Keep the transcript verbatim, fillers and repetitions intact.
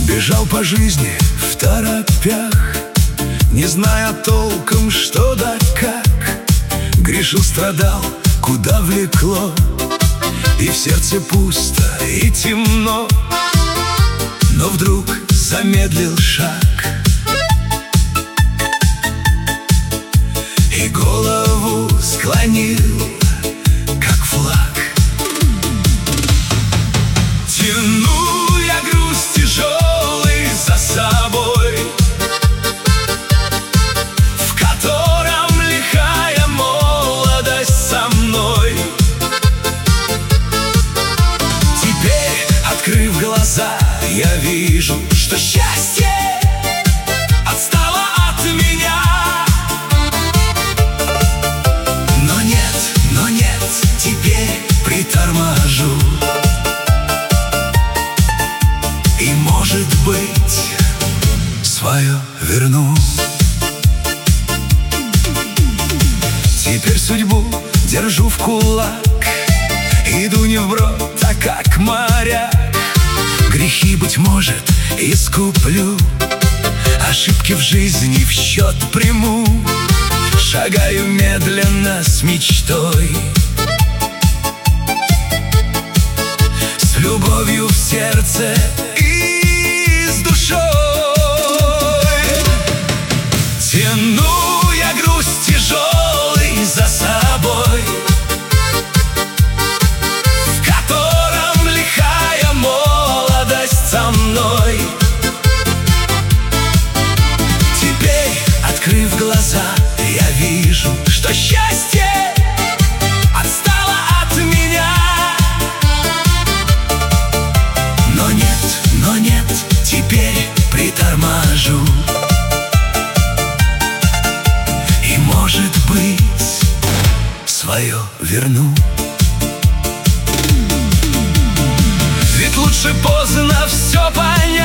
Бежал по жизни второпях, не зная толком, что да как. Грешил, страдал, куда влекло, и в сердце пусто и темно. Но вдруг замедлил шаг и голову склонил, как флаг. Тяну я груз тяжелый за собой, в котором лихая молодость со мной. Теперь, открыв глаза, я вижу, что счастье отстало от меня. Но нет, но нет, теперь приторможу, и, может быть, свое верну. Теперь судьбу держу в кулак, иду не вброд, а как моряк. Грехи, быть может, искуплю, ошибки в жизни в счет приму. Шагаю медленно с мечтой, с любовью в сердце и с душой. Тяну я груз тяжелый за собой, в котором лихая молодость со мной. Теперь, открыв глаза, я вижу, что счастье отстало от меня. Но нет, но нет, теперь приторможу, и, может быть, свое верну. Ведь лучше поздно все понять,